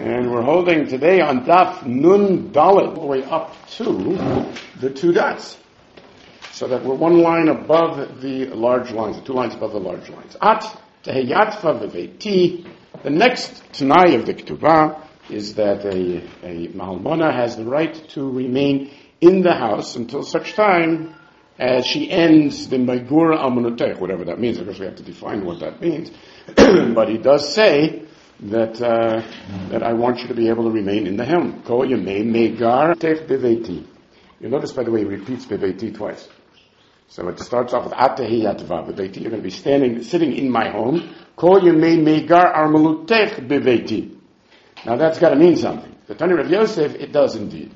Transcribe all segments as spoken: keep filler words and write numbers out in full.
And we're holding today on Daf Nun Dalet, all the way up to the two dots. So that we're one line above the large lines, the two lines above the large lines. At Teheyatva Veveti. The next Tanai of the Ketubah is that a, a Malmona has the right to remain in the house until such time as she ends the Megur Almonotech, whatever that means. I guess we have to define what that means. But he does say that uh, that I want you to be able to remain in the home. Kol Yemei Megar Tech Beveti. You notice, by the way, he repeats Beveti twice. So it starts off with Atehi Yatva Beveti. You're going to be standing, sitting in my home. Kol Yemei Megar Armalutech Beveti. Now that's got to mean something. The Tanya of Yosef, it does indeed.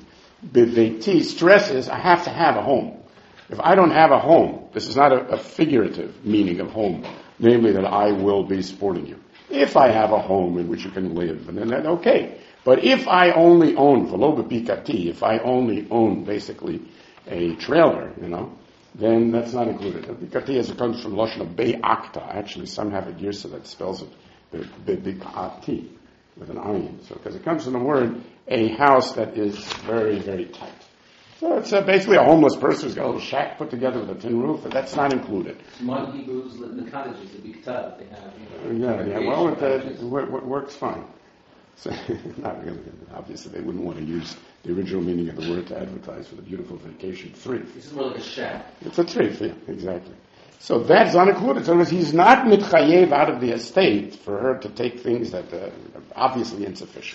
Beveti stresses I have to have a home. If I don't have a home, this is not a, a figurative meaning of home, namely that I will be supporting you. If I have a home in which you can live, and then that, okay. But if I only own, v'lo b'pikati, if I only own basically a trailer, you know, then that's not included. B'pikati as it comes from Lashon of be'akta. Actually, some have a girsa that spells it b'pikati with an ayin. So because it comes from the word a house that is very, very tight. So it's uh, basically a homeless person who's got a little shack put together with a tin roof, but that's not included. Some Hebrews live in the cottages, the big tub they have. You know, yeah, yeah. Well, it, uh, it, it works fine. So, not really. Obviously, they wouldn't want to use the original meaning of the word to advertise for the beautiful vacation tree. This is more like a shack. It's a tree, yeah, exactly. So that's not included. So he's not mitchayev out of the estate for her to take things that uh, are obviously insufficient.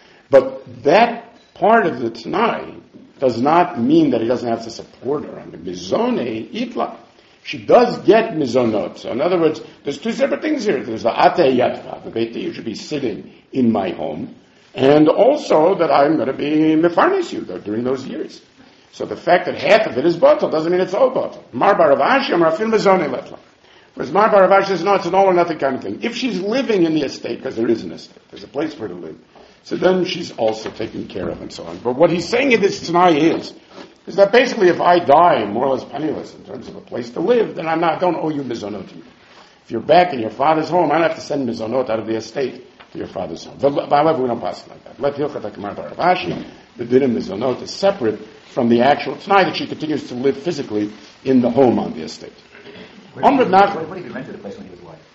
But that part of the Tanai does not mean that he doesn't have to support her. I mean, mizone itla. She does get mizonot. So in other words, there's two separate things here. There's the ate yatva, the beti, you should be sitting in my home, and also that I'm going to be mefarnes you during those years. So the fact that half of it is batal doesn't mean it's all batal. Mar baravashi amrafil mizone letla. Whereas Mar baravashi says, no, it's an all or nothing kind of thing. If she's living in the estate, because there is an estate, there's a place for her to live, so then she's also taken care of and so on. But what he's saying in this Tanai is, is that basically if I die more or less penniless in terms of a place to live, then I'm not, don't owe you mizonot. If you're back in your father's home, I don't have to send mizonot out of the estate to your father's home. However, we don't pass it like that. Let Hilchat HaKamar Baravashi, the din of mizonot is separate from the actual Tanai that she continues to live physically in the home on the estate. Where did, he, where, where did he rented the place when he was alive?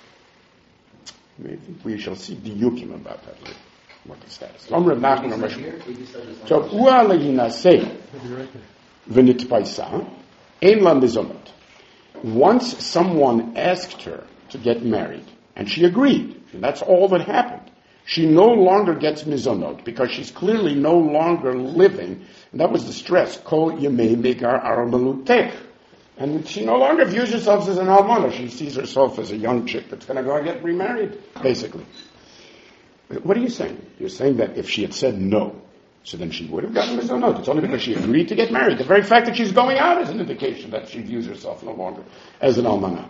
Maybe we shall see diyukim about that later. What the status? So ua lehinaseh v'nitpaisa ein la mizonot. Once someone asked her to get married, and she agreed, and that's all that happened. She no longer gets mizonot because she's clearly no longer living, and that was the stress. Kol yemei megar armalutech. And she no longer views herself as an almana. She sees herself as a young chick that's going to go and get remarried, basically. What are you saying? You're saying that if she had said no, so then she would have gotten mizonot. It's only because she agreed to get married. The very fact that she's going out is an indication that she views herself no longer as an almana.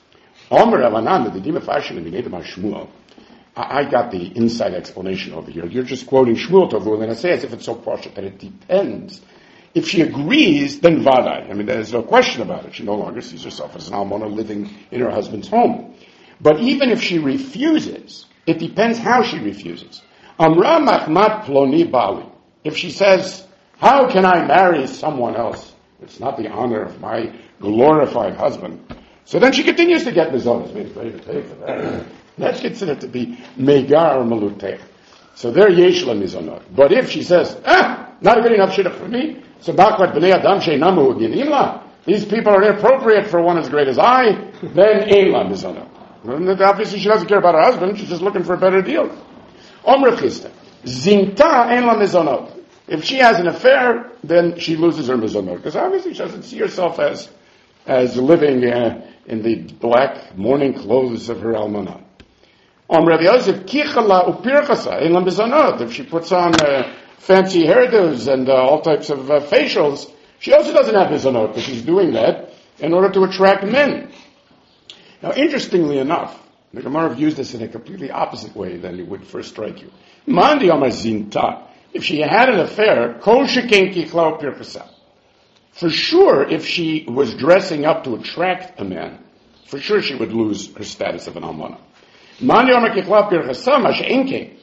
I got the inside explanation over here. You're just quoting Shmuel Tovu, and I say as if it's so partial that it depends. If she agrees, then vadai. I mean, there's no question about it. She no longer sees herself as an almana living in her husband's home. But even if she refuses, it depends how she refuses. Amra machmat ploni bali. If she says, how can I marry someone else? It's not the honor of my glorified husband. So then she continues to get mizonot. It's ready to pay for that. That's considered to be megar or malutech. So there yesh la mizonot. But if she says, ah, not a good enough shidduch for me, so baklat b'nei adam she'namu uginim la, these people are inappropriate for one as great as I, then ein la mizonot. Obviously she doesn't care about her husband, she's just looking for a better deal. Omra chista, zinta ein la mizonot. If she has an affair, then she loses her mizonot, because obviously she doesn't see herself as as living uh, in the black mourning clothes of her almanah. Omra Yosef kichala upirchasa ein la mizonot. If she puts on uh, fancy hairdos and uh, all types of uh, facials, she also doesn't have mizonot, because she's doing that in order to attract men. Now, interestingly enough, the Gemara views this in a completely opposite way than it would first strike you. Mandi Amar Zinta. If she had an affair, Kol Sheken Kichla Pirkasa. For sure, if she was dressing up to attract a man, for sure she would lose her status of an almana. Mandi Amar Kichla Pirkasa Mash'enke.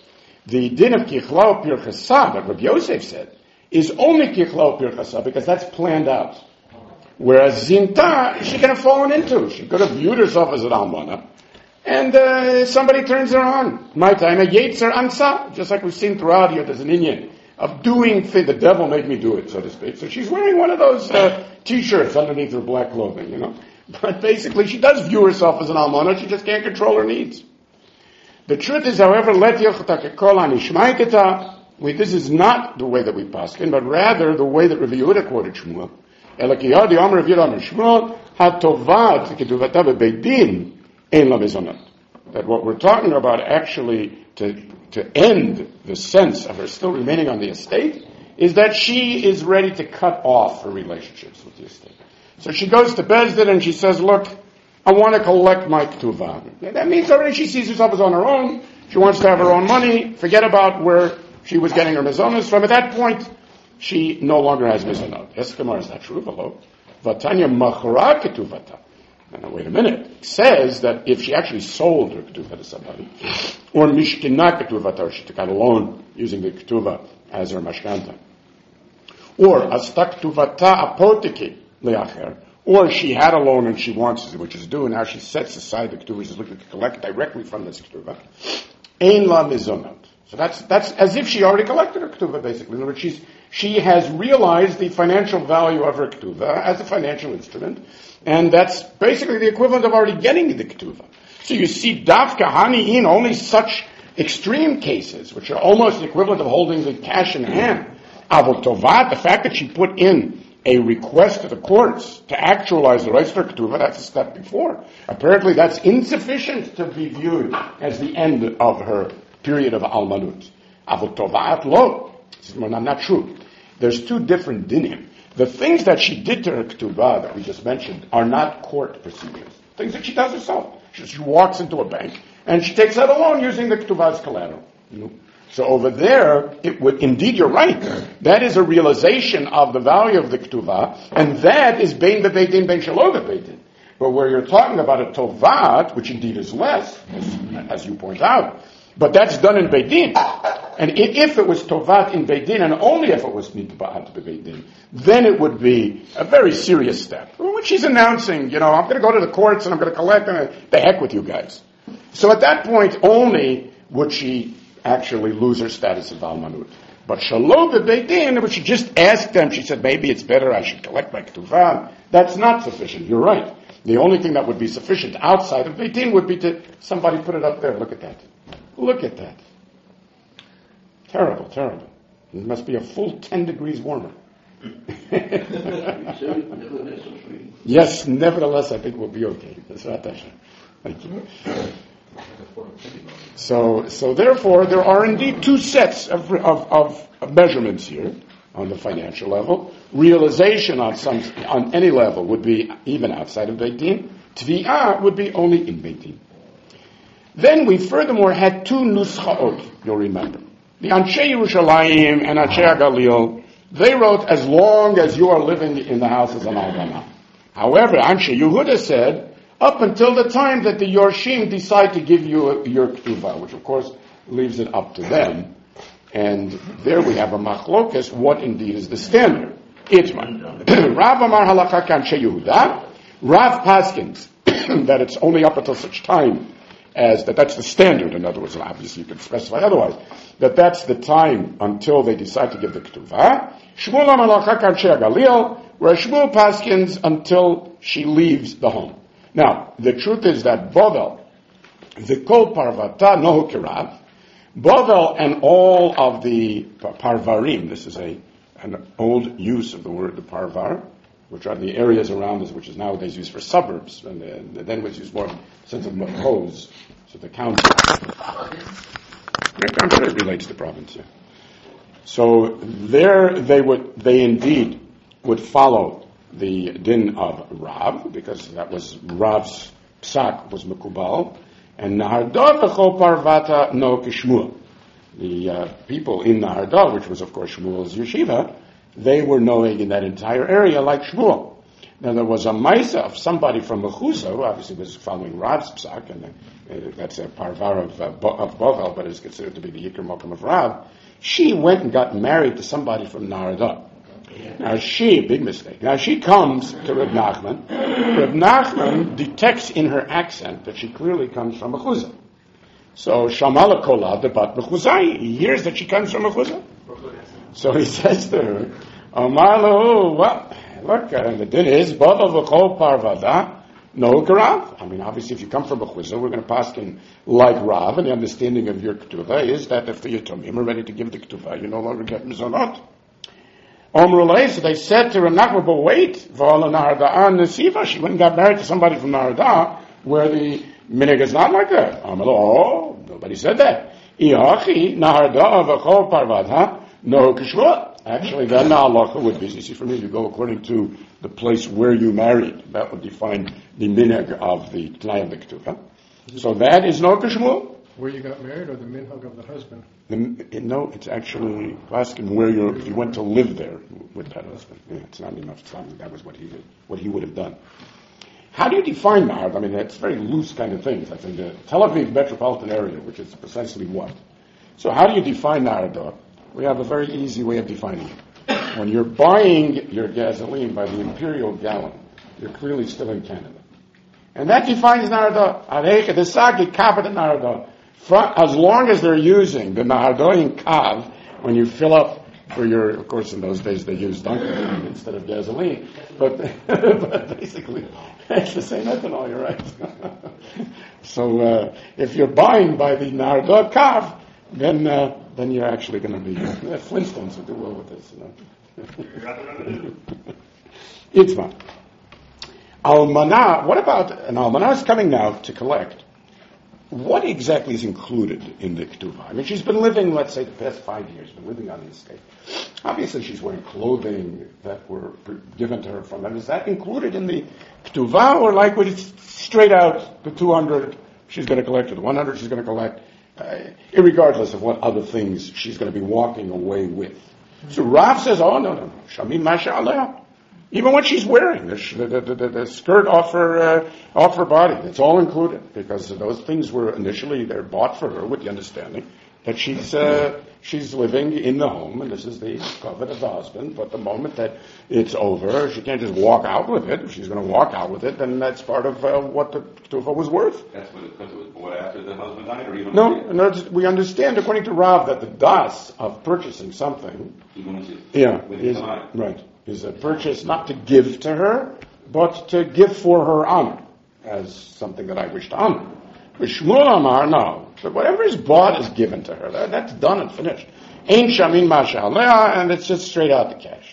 the din of kichlau pirchasa that Rabbi Yosef said is only kichlau pirchasa because that's planned out. Whereas zinta, she could have fallen into. She could have viewed herself as an almana, and uh, somebody turns her on. My time, a yetzer ansa, just like we've seen throughout here, there's an inyan of doing things. The devil made me do it, so to speak. So she's wearing one of those uh, t-shirts underneath her black clothing, you know. But basically, she does view herself as an almana. She just can't control her needs. The truth is, however, let yochta kekol anishmaiteta. This is not the way that we paskin, but rather the way that Rabbi Yehuda quoted Shmuel. Elakiyadi Amar Rabbi Yehuda Amar Shmuel hatovat ketuvata bebeit din ein la mezonot. That what we're talking about actually to to end the sense of her still remaining on the estate is that she is ready to cut off her relationships with the estate. So she goes to Beis Din and she says, look, I want to collect my ketuvah. That means already she sees herself as on her own. She wants to have her own money. Forget about where she was getting her mizonos from. At that point, she no longer has mizonot. Yes, Gemara, is that true? Hello. Vatanya machra ketuvata. Now, wait a minute. It says that if she actually sold her ketuvah to somebody, or mishkina ketuvata, or she took out a loan using the ketuvah as her mashkanta, or asta ketuvata apotiki leacher, or she had a loan and she wants, which is due, and now she sets aside the ketuvah, she's looking to collect directly from this ketuvah. Ein la mizonot. So that's that's as if she already collected her ketuvah, basically. In other words, she's, she has realized the financial value of her ketuvah as a financial instrument, and that's basically the equivalent of already getting the ketuvah. So you see, dafka hani'in, only such extreme cases, which are almost the equivalent of holding the cash in hand. Avol tovat, the fact that she put in a request to the courts to actualize the rights to her ketuvah, that's a step before. Apparently that's insufficient to be viewed as the end of her period of almanut. Avol tovat lo. This is not true. There's two different dinim. The things that she did to her ketuvah that we just mentioned are not court procedures. Things that she does herself. She, she walks into a bank and she takes out a loan using the ketuvah as collateral. You know? So over there, it would, indeed you're right. That is a realization of the value of the ketuvah, and that is bein bebeit din, bein shelo bebeit din. But where you're talking about a tovat, which indeed is less, as, as you point out, but that's done in Beit Din. And if it was tovat in Beit Din, and only if it was nitba'at Beit Din, then it would be a very serious step. When she's announcing, you know, I'm going to go to the courts and I'm going to collect, and the heck with you guys. So at that point, only would she actually lose her status of almanut. But shalom Beit Din, which she just asked them, she said, maybe it's better I should collect my ketuvah. That's not sufficient. You're right. The only thing that would be sufficient outside of Beit Din would be to somebody put it up there. Look at that. Look at that. Terrible, terrible. It must be a full ten degrees warmer. Yes, nevertheless, I think we'll be okay. That's right, Tasha. Thank you. So, so therefore, there are indeed two sets of, of, of measurements here on the financial level. Realization on some, on any level would be even outside of Beit Din. Tvi'ah would be only in Beit Din. Then we furthermore had two nuschaot, you'll remember. The Anshe Yerushalayim and Anshe Galil, they wrote as long as you are living in the house as an almana. However, Anshe Yehuda said, up until the time that the Yorshim decide to give you your ketuvah, which of course leaves it up to them. And there we have a machlokas, what indeed is the standard. Itman. Rav Amar Halakha Anshe Yehuda, Rav Paskins, that it's only up until such time as that that's the standard. In other words, obviously you can specify otherwise, that that's the time until they decide to give the ketuvah. Shmuel Amalachak Anshe Galil, where Shmuel Paskins until she leaves the home. Now, the truth is that Bovel, the Kol Parvata Nohu Kirav, Bovel and all of the Parvarim, this is a an old use of the word the Parvar, which are the areas around us, which is nowadays used for suburbs, and uh, then was used more in the sense of mahos, so the county. I'm sure it relates to province, yeah. So there they would, they indeed would follow the din of Rav, because that was Rav's psak was Mekubal, and Nahardal v'chol parvata no kishmuel. The uh, people in Nahardal, which was of course Shmuel's yeshiva, they were knowing in that entire area like Shmuel. Now there was a Maisa of somebody from Mechuzah, who obviously was following Rav's psak, and uh, that's a parvar of, uh, Bo- of Bochel, but is considered to be the Yikr Mokum of Rav. She went and got married to somebody from Narada. Now she, big mistake, now she comes to Reb Nachman. Reb Nachman detects in her accent that she clearly comes from Mechuzah. So Shamala Kola debat Mechuzai, he hears that she comes from Mechuzah. So he says to her, Amar lahu, well, look, uh, the din is, Bava v'chol parvada, no Rav. I mean, obviously, if you come from a chuzah, we're going to pass in like Rav, and the understanding of your ketuvah is that if the Yatomim are ready to give the ketuvah, you no longer get mizonot. Omrulay, so they said to Reb Nachman, but wait, v'ala Naharda'an nesiva, she went and got married to somebody from Naharda'ah, where the minig is not like that. Amar lahu, oh, nobody said that. Iachi Naharda'ah v'chol parvada, no kishvot. Actually, then the halacha would be, you see, for me, you go according to the place where you married. That would define the minhag of the T'nai of the Ketuvah. So that is no kishmul. Where you got married, or the minhag of the husband? The, it, no, it's actually asking where you if you went to live there with that husband. Yeah, it's not enough. It's not, that was what he did, what he would have done. How do you define Nahard? I mean, that's very loose kind of things. That's in the Tel Aviv metropolitan area, which is precisely what. So how do you define Nahard? We have a very easy way of defining it. When you're buying your gasoline by the imperial gallon, you're clearly still in Canada. And that defines Narada. As long as they're using the Nahardoin Kav, when you fill up for your, of course in those days they used Dunkin' instead of gasoline, but, but basically it's the same ethanol, you're right. So uh, if you're buying by the Nahardoin Kav, then uh, then you're actually going to be uh, Flintstones would do well with this, you know. Itzma. Almanah, what about an almanah is coming now to collect? What exactly is included in the ketuvah? I mean, she's been living, let's say, the past five years, been living on the estate. Obviously, she's wearing clothing that were given to her from them. Is that included in the ketuvah, or like, with straight out the two hundred she's going to collect, or the one hundred she's going to collect? Uh, irregardless of what other things she's going to be walking away with. So Rav says, oh, no, no, no. Shamim masha'aleh. Even what she's wearing, the, the, the, the, the skirt off her, uh, off her body, it's all included, because those things were initially, they're bought for her with the understanding that she's, uh, she's living in the home, and this is the covet of the husband, but the moment that it's over, she can't just walk out with it. If she's going to walk out with it, then that's part of uh, what the ketuvah was worth. That's what it, because it was bought after the husband died, or even No, no, we understand, according to Rav, that the das of purchasing something, yeah, is, right, is a purchase not to give to her, but to give for her honor, as something that I wish to honor. With Shmuel Amar, no. But whatever is bought is given to her. That, that's done and finished. Ain't shamin masha'aleh, and it's just straight out the cash.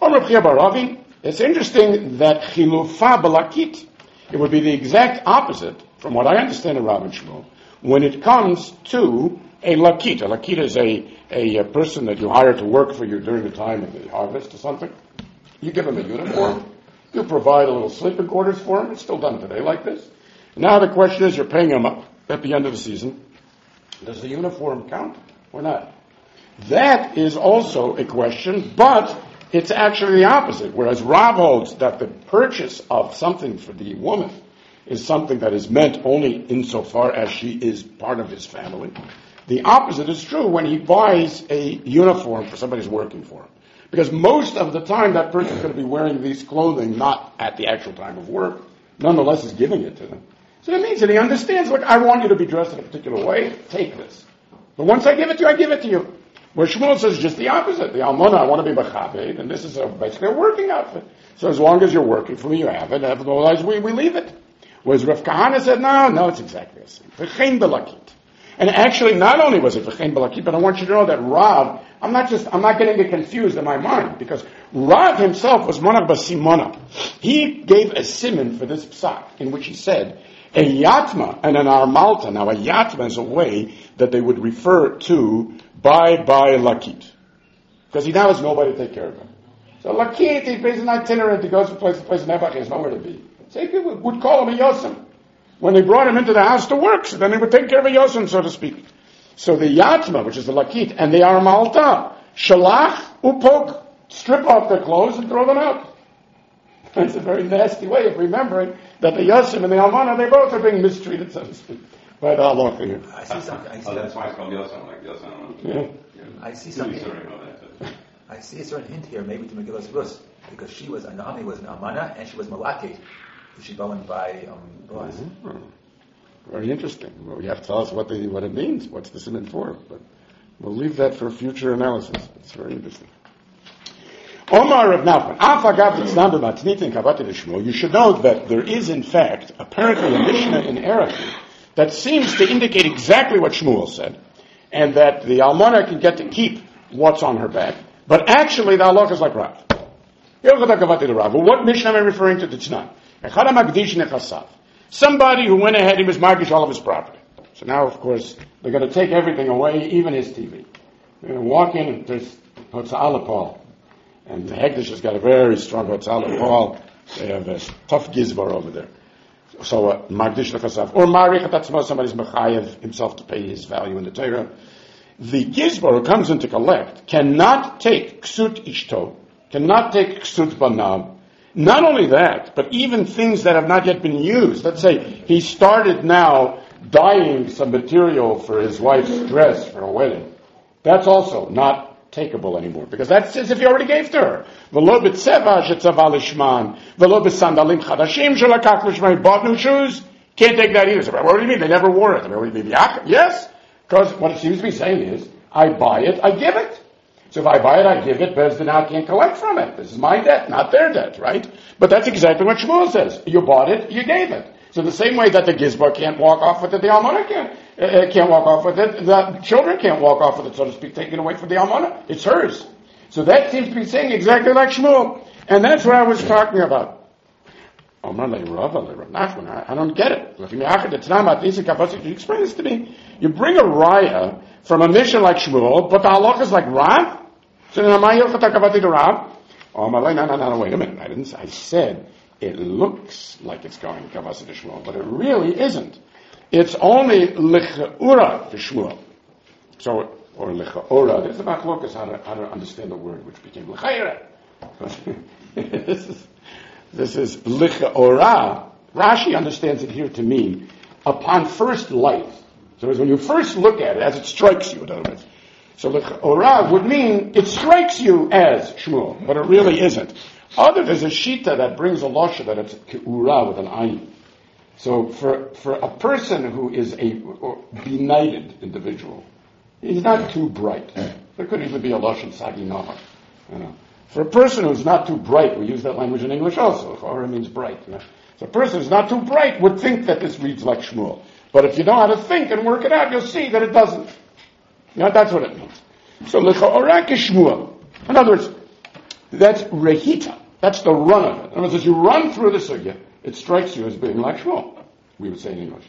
It's interesting that chilufa balakit, it would be the exact opposite from what I understand in Rav and Shmuel, when it comes to a lakit. A lakit is a, a, a person that you hire to work for you during the time of the harvest or something. You give him a uniform. You provide a little sleeping quarters for him. It's still done today like this. Now the question is, you're paying him up at the end of the season. Does the uniform count or not? That is also a question, but it's actually the opposite. Whereas Rav holds that the purchase of something for the woman is something that is meant only insofar as she is part of his family. The opposite is true when he buys a uniform for somebody who's working for him. Because most of the time that person is going to be wearing these clothing not at the actual time of work, nonetheless is giving it to them. So that means that he understands, look, I want you to be dressed in a particular way, take this. But once I give it to you, I give it to you. Where Shmuel says just the opposite. The almana, I want to be b'chabed, and this is a, basically a working outfit. So as long as you're working for me, you have it, otherwise we, we leave it. Whereas Rav Kahana said, no, no, it's exactly the same. V'chein belakit. And actually, not only was it v'chein belakit, but I want you to know that Rav, I'm not just, I'm not getting it confused in my mind, because Rav himself was monach b'simona. He gave a siman for this psak, in which he said, a yatma and an armalta. Now, a yatma is a way that they would refer to by by lakit, because he now has nobody to take care of him. So lakit, he pays an itinerant, he goes from place to place, Nebach, he has nowhere to be. So he would call him a yosim. When they brought him into the house to work, so then they would take care of a yosim, so to speak. So the yatma, which is the lakit, and the armalta, shalach upok, strip off their clothes and throw them out. It's a very nasty way of remembering that the Yosim and the Almana, they both are being mistreated, so to speak, by the Allah here. I see something. I see, Oh, that's why it's called Yosem, like Yosem. Yeah. I see Sorry, something. no, that's it. I see a certain hint here, maybe to Megillas Rus, because she was, Naomi was an Amana, and she was Malakit. She go and buy um, Boaz. Mm-hmm. Very interesting. Well, you have to tell us what the what it means. What's the simon for? But we'll leave that for future analysis. It's very interesting. Omar of Nachman. You should know that there is, in fact, apparently a Mishnah in Erechim that seems to indicate exactly what Shmuel said, and that the Almana can get to keep what's on her back. But actually, the halakha is like Rav. What Mishnah am I referring to? It's not. Somebody who went ahead, he was margish all of his property. So now, of course, they're going to take everything away, even his T V. They're going to walk in and there's Hotzah L'Pol. And the Hegdish has got a very strong Hotzah L'Pol. They have a tough gizbar over there. So, margish l'chasav. Or marich atatzmo, somebody's mechayev himself to pay his value in the Torah. The gizbar who comes in to collect cannot take ksut ishto, cannot take ksut banav. Not only that, but even things that have not yet been used. Let's say he started now dyeing some material for his wife's dress for a wedding. That's also not takeable anymore, because that's as if he already gave to her. V'lo b'tzeva shetzava lishman, v'lo b'sandalim chadashim shelakach lishman. He bought new shoes, can't take that either. So what do you mean? They never wore it. Yes, because what it seems to be saying is, I buy it, I give it. So if I buy it, I give it, Bezdin now can't collect from it. This is my debt, not their debt, right? But that's exactly what Shmuel says. You bought it, you gave it. So the same way that the Gizbar can't walk off with it, the Almana can't, uh, can't walk off with it, the children can't walk off with it, so to speak, taken away from the Almana. It's hers. So that seems to be saying exactly like Shmuel. And that's what I was talking about. I don't get it. You explain this to me. You bring a raya from a mission like Shmuel, but the halakha is like Rav? So then am I going to talk about the Rav? Oh, no, no, no, no, wait a minute. I didn't. I said it looks like it's going Kavasa to Shmuel, but it really isn't. It's only Licha'ura to Shmuel. So, or Licha'ura. There's a machlokas how to how to understand the word, which became Licha'ira. This is this is Licha'ura. Rashi understands it here to mean upon first light. So when you first look at it, as it strikes you, in other words. So Licha'ura would mean it strikes you as Shmuel, but it really isn't. Other there's a shita that brings a losha that it's Ke'ura with an ayin. So for for a person who is a benighted individual, he's not too bright. There could even be a losha sagi nahar. You know. For a person who's not too bright, we use that language in English also. Chora means bright. You know. So a person who's not too bright would think that this reads like Shmuel. But if you know how to think and work it out, you'll see that it doesn't. You know, that's what it means. So Licha'ora Shmuel. In other words, that's rehita. That's the run of it. In other words, as you run through the sugya, it strikes you as being like Shmuel, we would say in English.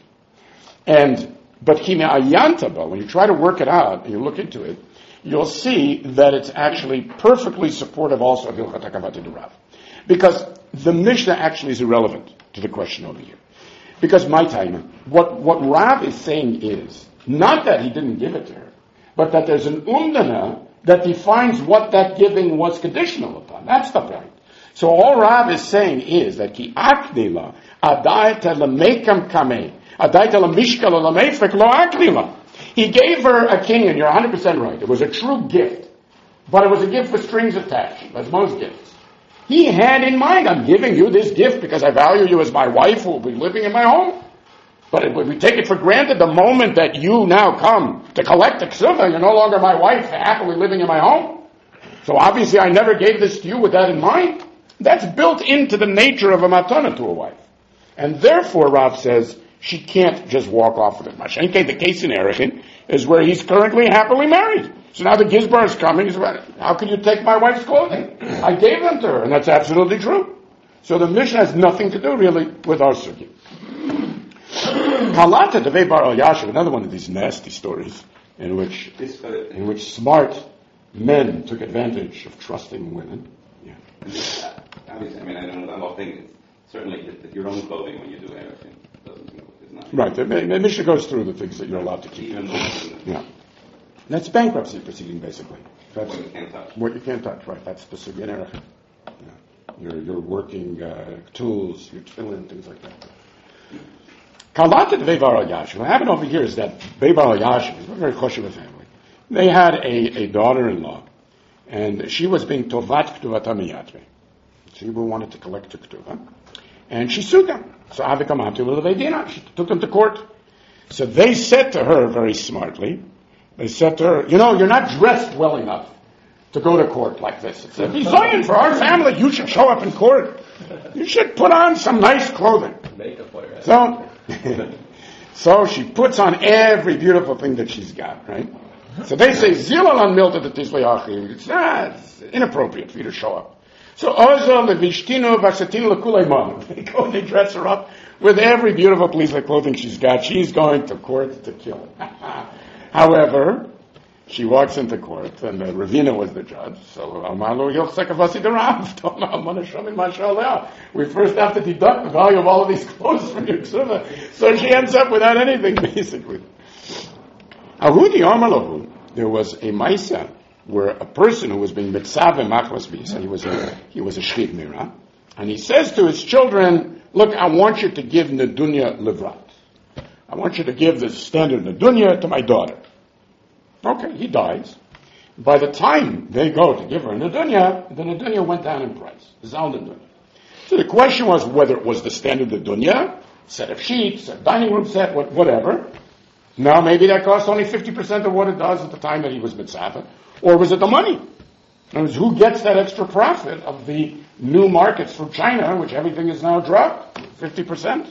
And, but Kime Ayantaba, when you try to work it out and you look into it, you'll see that it's actually perfectly supportive also of Hilchat HaKavati Rav. Because the Mishnah actually is irrelevant to the question over here. Because my time, what, what Rav is saying is, not that he didn't give it to her, but that there's an umdana that defines what that giving was conditional upon. That's the point. So all Rav is saying is that ki aknila adaita lemekam kameh adaita lemishkal lemefek lo aknila. He gave her a king, and you're one hundred percent right. It was a true gift, but it was a gift with strings attached, as most gifts. He had in mind, I'm giving you this gift because I value you as my wife who will be living in my home. But if we take it for granted the moment that you now come to collect the ksuva, you're no longer my wife, happily living in my home. So obviously I never gave this to you with that in mind. That's built into the nature of a matana to a wife. And therefore, Rav says, she can't just walk off with it. Mashenke, the case in Erechin, is where he's currently happily married. So now the Gizbar is coming, he's about, how can you take my wife's clothing? I gave them to her, and that's absolutely true. So the Mishnah has nothing to do, really, with our sugi. Halata Devei Bar Al Yashiv, another one of these nasty stories, in which, in which smart men took advantage of trusting women. Yeah. Obviously, I mean, I don't, I'm not thinking, certainly that your own clothing when you do everything doesn't, you know, is not. Right, the Mishnah goes through the things that you're allowed to keep. Even yeah. That's bankruptcy proceeding, basically. That's what you can't touch. What you can't touch, right. That's the Sugyan Erech. Yeah. your, your working uh, tools, your tefillin, things like that. Kalata Dvei Bar Yashiv. What happened over here is that Dvei Bar Yashiv is a very choshev family. They had a, a daughter-in-law, and she was being tovat k'tuvat hamiyatve. She wanted to collect her k'tuva, and she sued them. So Avikamatu L'Vedina, she took them to court. So they said to her very smartly, they said to her, you know, you're not dressed well enough to go to court like this. It's a design for our family. You should show up in court. You should put on some nice clothing. So, so she puts on every beautiful thing that she's got, right? So they say, Zilal on milta the Tizlayachi. It's not inappropriate for you to show up. So Ozo Levishtino Vasatino Lakuleiman. They go and they dress her up with every beautiful piece of clothing she's got. She's going to court to kill it. However, she walks into court, and uh, Ravina was the judge. So we first have to deduct the value of all of these clothes from your ksuva. So she ends up without anything, basically. There was a maisa where a person who was being mitzvah machmas bisa, he was a he was a shchit mira, and he says to his children, "Look, I want you to give nedunya livrat. I want you to give the standard nedunya to my daughter." Okay, he dies. By the time they go to give her nedunya, the nedunya went down in price. Zal nedunya. So the question was whether it was the standard nedunya, set of sheets, a dining room set, whatever. Now maybe that cost only fifty percent of what it does at the time that he was mitzvah. Or was it the money? In other words, who gets that extra profit of the new markets from China, which everything is now dropped? fifty percent?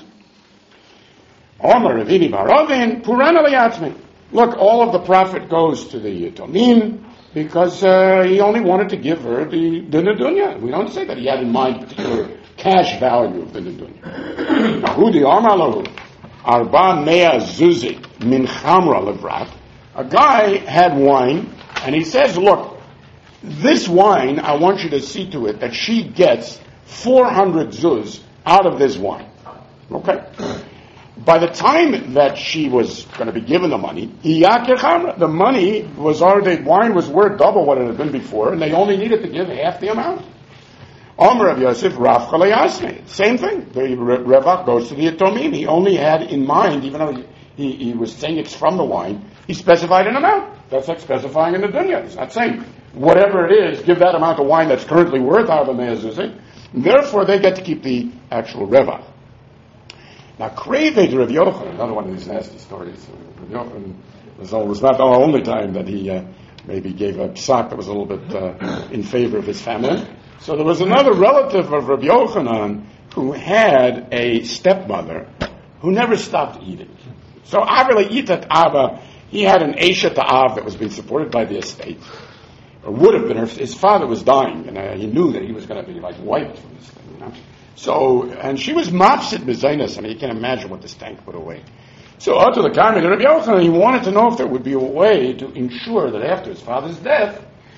Omar Ravini Barovin, Purana Liyatzmi. Look, all of the profit goes to the Tomim because uh, he only wanted to give her the, the Nedunya. We don't say that he had in mind particular cash value of the Nedunya. Ahudi Omar Lahu, Arba Mea Zuzi, Min Chamra Levrat. A guy had wine, and he says, look, this wine, I want you to see to it that she gets four hundred zuz out of this wine. Okay? By the time that she was going to be given the money, the money was already, wine was worth double what it had been before, and they only needed to give half the amount. Omer of Yosef, Rav Chalayasne. Same thing. The Revach goes to the Yatomim. He only had in mind, even though he, he, he was saying it's from the wine, he specified an amount. That's like specifying in the dunya. He's not saying whatever it is, give that amount of wine that's currently worth out of the Me'ezuzah. Therefore, they get to keep the actual Revach. Now, Kreved Rav Yochanan, another one of these nasty stories. Rav Yochanan was, was not the only time that he uh, maybe gave a psak that was a little bit uh, in favor of his family. So there was another relative of Rav Yochanan who had a stepmother who never stopped eating. So Avila Itat Ava, he had an Esha Ta'av that was being supported by the estate. Or would have been, her, his father was dying, and uh, he knew that he was going to be like wiped from this thing, you know. So, and she was mopsit Mezainas. I mean, you can imagine what this tank put away. So, out to the Karmel, Rabbi Yochanan, he wanted to know if there would be a way to ensure that after his father's death,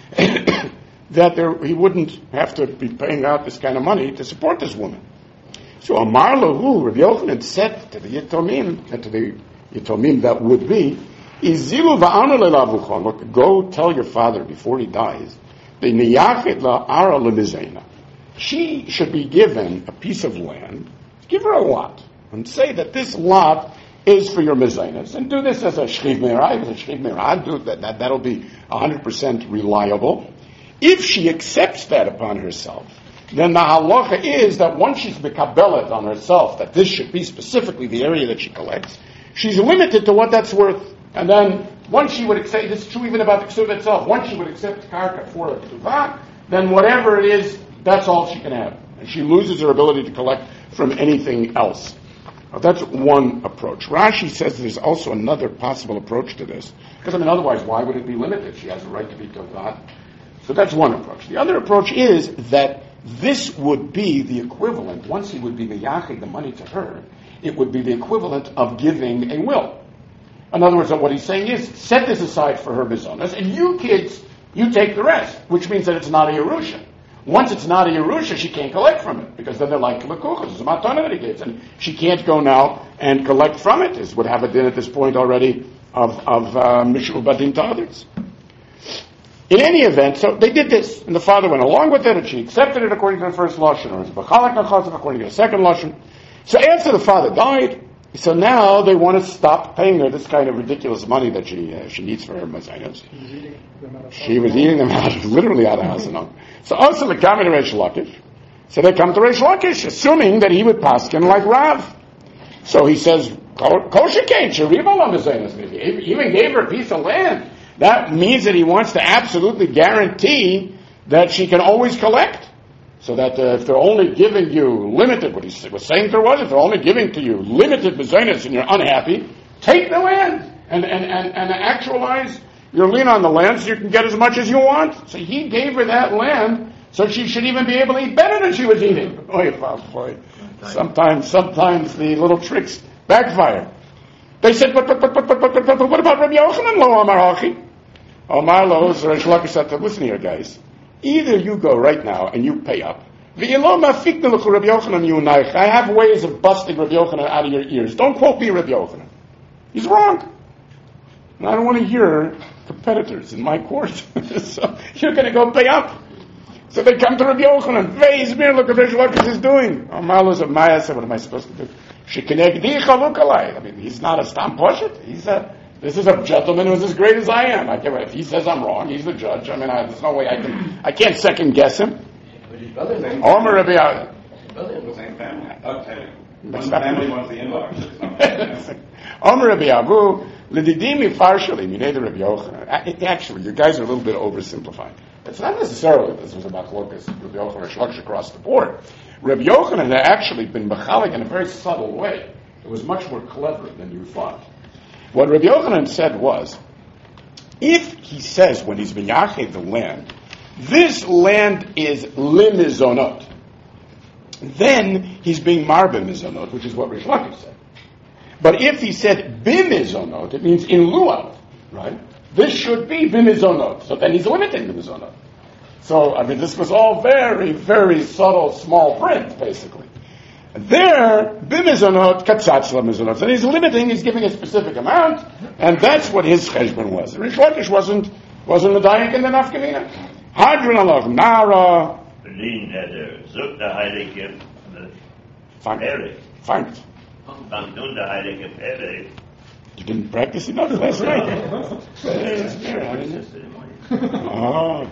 that there, he wouldn't have to be paying out this kind of money to support this woman. So, Amar Lahu, Rabbi Yochanan said to the Yitomim, and to the Yitomim that would be, Izilu va'anu le'lavuchon, look, go tell your father before he dies, the niyachid la'ara le'mizayna. She should be given a piece of land, give her a lot, and say that this lot is for your mezainas, and do this as a shchiv meirah, as a shchiv meirah, do that, that, that'll be one hundred percent reliable. If she accepts that upon herself, then the halacha is that once she's mekabelet on herself, that this should be specifically the area that she collects, she's limited to what that's worth. And then, once she would accept, this is true even about the ksuva itself, once she would accept karka for a ksuva, then whatever it is, that's all she can have. And she loses her ability to collect from anything else. Now, that's one approach. Rashi says there's also another possible approach to this. Because, I mean, otherwise, why would it be limited? She has a right to be tovat. So that's one approach. The other approach is that this would be the equivalent, once he would be the yachid, the money to her, it would be the equivalent of giving a will. In other words, what he's saying is, set this aside for her bizonas, and you kids, you take the rest, which means that it's not a Yerusha. Once it's not a Yerusha, she can't collect from it, because then they're like Lekuchas, it's a matana that he gives, and she can't go now and collect from it. This would have a din at this point already of, of, Mishul Badin to others. In any event, so they did this, and the father went along with it, and she accepted it according to the first lashon, or it was b'chalak nachas according to the second lashon. So after the father died, so now they want to stop paying her this kind of ridiculous money that she uh, she needs for her mazayos. She was eating them out, literally out of house and home. So also the coming to Reish Lakish. So they come to Reish Lakish, assuming that he would paskin like Rav. So he says, kosher came, sherival on the zaynos. He even gave her a piece of land. That means that he wants to absolutely guarantee that she can always collect. So that uh, if they're only giving you limited, what he was saying to her was, if they're only giving to you limited bezaynos and you're unhappy, take the land and, and, and, and actualize your lien on the land so you can get as much as you want. So he gave her that land so she should even be able to eat better than she was eating. Boy, boy. Sometimes, sometimes the little tricks backfire. They said, but, but, but, but, but, but, but, but what about Rabbi Yochanan lo amar hachi? Omar lo, so Reish Lakish said, listen here, guys. Either you go right now and you pay up. I have ways of busting Rabbi Yochanan out of your ears. Don't quote me Rabbi Yochanan. He's wrong. And I don't want to hear competitors in my court. So you're going to go pay up. So they come to Rabbi Yochanan. Ve'izmir, look what Reish Lakish is doing. Omar lo said, Maya said, what am I supposed to do? I mean, he's not a stam poshet. He's a, this is a gentleman who's as great as I am. I can't, if he says I'm wrong, he's the judge. I mean, I, there's no way I can, I can't second guess him. Omer Rabbi The same family. Okay. One family wants the in-laws. Omer Rabbi Abu, l'didimi farshali, minei Rabbi Yochanan. Actually, you guys are a little bit oversimplifying. It's not necessarily that this was about Chlokas, Rabbi Yochanan, Shlokish across the board. Rabbi Yochanan had actually been mechalik in a very subtle way. It was much more clever than you thought. What Rabbi Yochanan said was, if he says when he's been yached the land, this land is limizonot, then he's being marbe mizonot, which is what Reish Lakish said. But if he said bimizonot, it means in lieu of, right? This should be bimizonot. So then he's limiting bimizonot. So, I mean, this was all very, very subtle, small print, basically. There, bimizonot, katzatz lamizonot. And he's limiting, he's giving a specific amount, and that's what his cheshbon was. Reish Lakish wasn't, wasn't a dayak in the nafkamina. Hadron alach nara. Berlin heder, zoek de heilige Fine. Fine. Dan doen de heilige Pere. You didn't practice enough last night. Oh.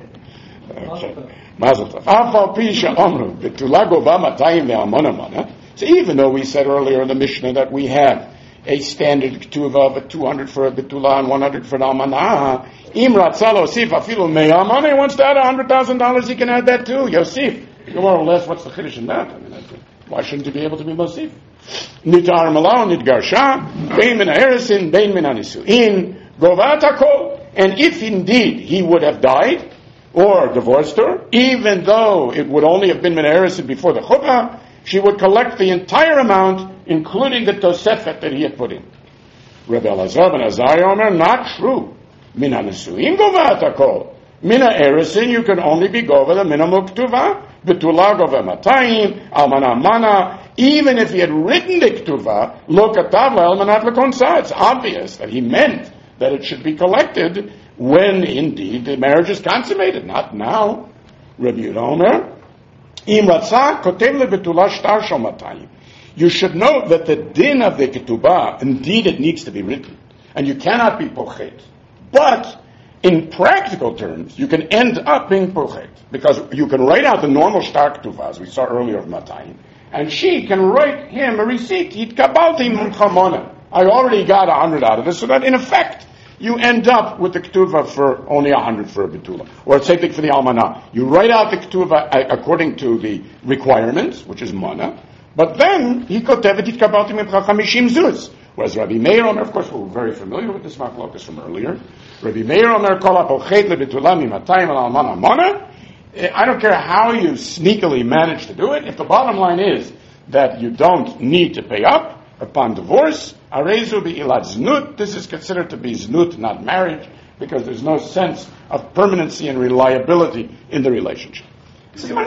Okay. Mazel tov. Afal pisha omru betula gova matayim ve'amona mana. So even though we said earlier in the Mishnah that we have a standard ketuva of two hundred for a betula and one hundred for an almanah, im ratzal osif afilu me'amana, he wants to add one hundred thousand dollars, he can add that too. Yosif. More or less, what's the chiddush in that? I mean, that's, why shouldn't you be able to be mosif? Nitar malao nidgarsha, bein min ha'erisin, bein min ha'nisuin, govat hakol. And if indeed he would have died, or divorced her, even though it would only have been min ha'erisin before the chutah, she would collect the entire amount, including the tosefet that he had put in. Rabbi Elazar ben Azariah Omer, not true. Min ha'nisuin govat hakol. Min ha'erisin, you can only be gova the minimum ketuvah, betula gova matayim, almana mana. Even if he had written the ketuvah, lo katav almanat lekonsa, it's obvious that he meant that it should be collected when indeed the marriage is consummated, not now. Rabbi Yehuda Omer, im ratzah kotev lebetula shtar shel matayim. You should know that the din of the ketubah, indeed it needs to be written, and you cannot be pochet. But in practical terms, you can end up being pochet, because you can write out the normal shtar ketubah, as we saw earlier of matayim, and she can write him a receipt. Hitkabalti mumchamona. I already got a hundred out of this, so that in effect, you end up with the ketuvah for only a hundred for a betula. Or same thing for the almanah. You write out the ketuvah according to the requirements, which is mana, but then, he kotevet hitkabalti mimchamishim zuz. Whereas Rabbi Meir Omer, of course, we're very familiar with this machlokas from earlier. Rabbi Meir Omer kol hapochet lebetula mimatayim al almanah mana. I don't care how you sneakily manage to do it. If the bottom line is that you don't need to pay up upon divorce, arezu be'ilat znut, this is considered to be znut, not marriage, because there's no sense of permanency and reliability in the relationship. If uh,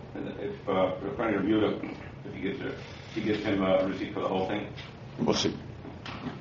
we're trying to review it, if he gives her, he gives him a receipt for the whole thing. We'll see.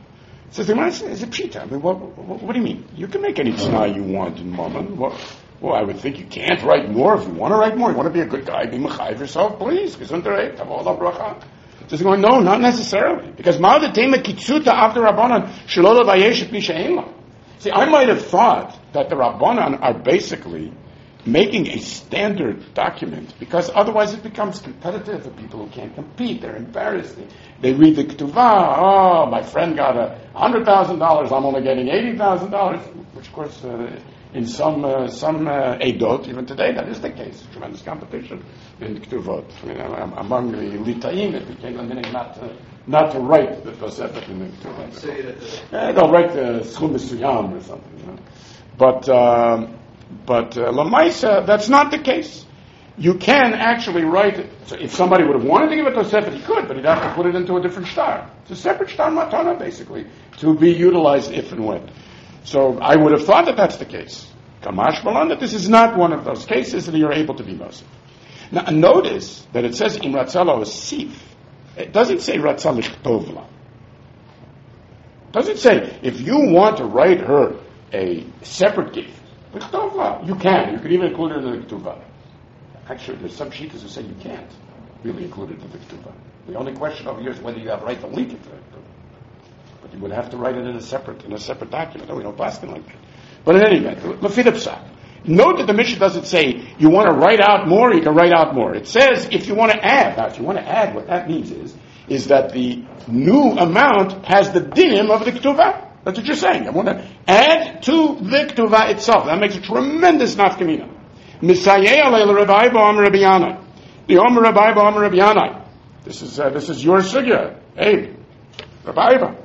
Says the Gemara, is it pshita? I mean, what, what, what do you mean? You can make any tzna you want in Mammon. Well, well, I would think you can't write more if you want to write more. You want to be a good guy, be mechayiv yourself, please. Gesundheit, have all the bracha. Says the Gemara, no, not necessarily. Because ma'od tema kitzuta after Rabbanan, shelo levayesh et mi she'en la. See, I might have thought that the Rabbanan are basically making a standard document because otherwise it becomes competitive for people who can't compete. They're embarrassed. They, they read the ketuvah. Oh, my friend got a hundred thousand dollars. I'm only getting eighty thousand dollars. Which, of course, uh, in some uh, some uh, edot, even today, that is the case. Tremendous competition in the ketuvot. I mean, um, among the litaim, it became a minute not to, not to write the tosefet in the ketuvot. Uh, they'll write the schum mesuyam or something. You know? But. Um, But uh, Lamaisa, that's not the case. You can actually write it. So if somebody would have wanted to give it to a Tosefet, he could, but he'd have to put it into a different star. It's a separate star matana, basically, to be utilized if and when. So I would have thought that that's the case. Kamash Balan, that this is not one of those cases that you're able to be Mosif. Now, notice that it says Im Ratzalo Sif. It doesn't say Ratzal Tovla. It doesn't say if you want to write her a separate gift. You can. You can even include it in the ketuvah. Actually, there's some shittas who say you can't really include it in the ketuvah. The only question over here is whether you have right to link it to the ketuvah. But you would have to write it in a separate in a separate document. No, we don't pass it like that. But in any event, lefidapsak. Note that the Mishnah doesn't say you want to write out more, you can write out more. It says if you want to add. Now, if you want to add, what that means is is that the new amount has the dinim of the ketuvah. That's what you're saying. I want to add to the ketuvah itself. That makes a tremendous nafkamina. Misayeh alei Rabbi Ba'am Rabbi Yanai. The Omer Rabbi Ba'am Rabbi Yanai. This is uh, this is your sugya. Hey, Rabbi Ba.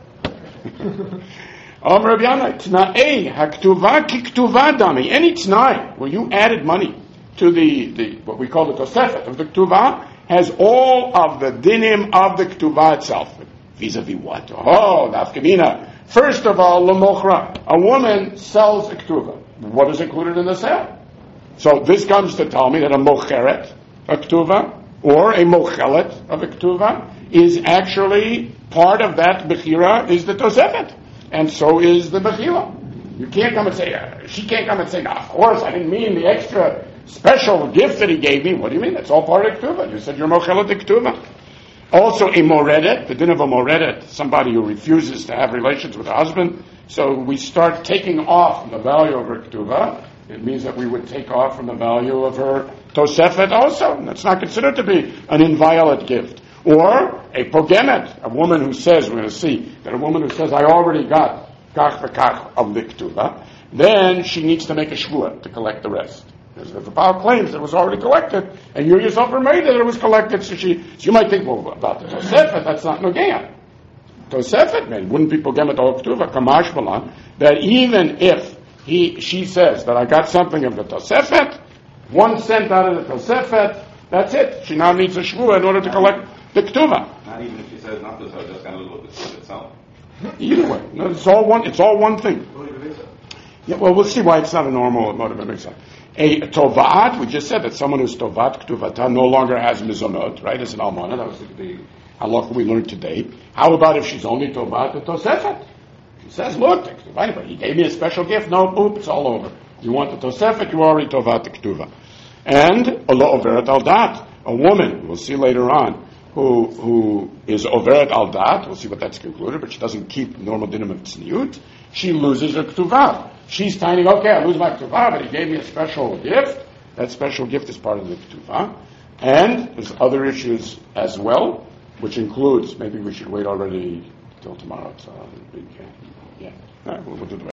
Omer Rabbi Yanai. Tna'ei haktuvah ki ketuvah dami. Any t'nai where you added money to the, the what we call the tosefet of the ketuvah has all of the dinim of the ketuvah itself. Vis-a-vis what? Oh, nafkamina. First of all, l'mochra, a woman sells a ketuvah. What is included in the sale? So this comes to tell me that a mocheret, a ketuvah, or a mochelet of a ketuvah, is actually part of that bechira, is the tosefet. And so is the bechila. You can't come and say, uh, she can't come and say, no, of course, I didn't mean the extra special gift that he gave me. What do you mean? It's all part of ketuvah. You said you're mochelet the ketuvah. Also, a moredet, the din of a moredet, somebody who refuses to have relations with a husband. So we start taking off the value of her ketuvah. It means that we would take off from the value of her tosefet also. And that's not considered to be an inviolate gift. Or a pogemet, a woman who says, we're going to see, that a woman who says, I already got kach v'kach of the ketuvah, then she needs to make a shvua to collect the rest. Because if the Baal claims that it was already collected, and you yourself were made that it was collected, so she, so you might think, well, about the Tosefet, that's not Nogea. Tosefet, man, wouldn't people get it all Ketuvah, Kamash Balan, that even if he, she says that I got something of the Tosefet, one cent out of the Tosefet, that's it. She now needs a Shvua in order to collect the Ketuvah. Not even if she says not to, so just kind of look at it itself. Either way. No, it's all one, it's all one thing. Yeah, well, we'll see why it's not a normal motive. It makes sense. A tovat, we just said that someone who's tovat ktuvata no longer has mizonot, right? As an almana, that was the, the halakha we learned today. How about if she's only tovat the tosefet? She says, look, he gave me a special gift. No, oop, it's all over. You want the tosefet, you already tovat the ktuva. And Allah overet al dat, a woman, we'll see later on, who who is overet al dat, we'll see what that's concluded, but she doesn't keep normal dinim of tzniut, she loses her ktuvah. She's tiny, okay, I lose my ketuvah, but he gave me a special gift. That special gift is part of the ketuvah. And there's other issues as well, which includes, maybe we should wait already till tomorrow. It's a big, uh, yeah, all right, we'll, we'll do the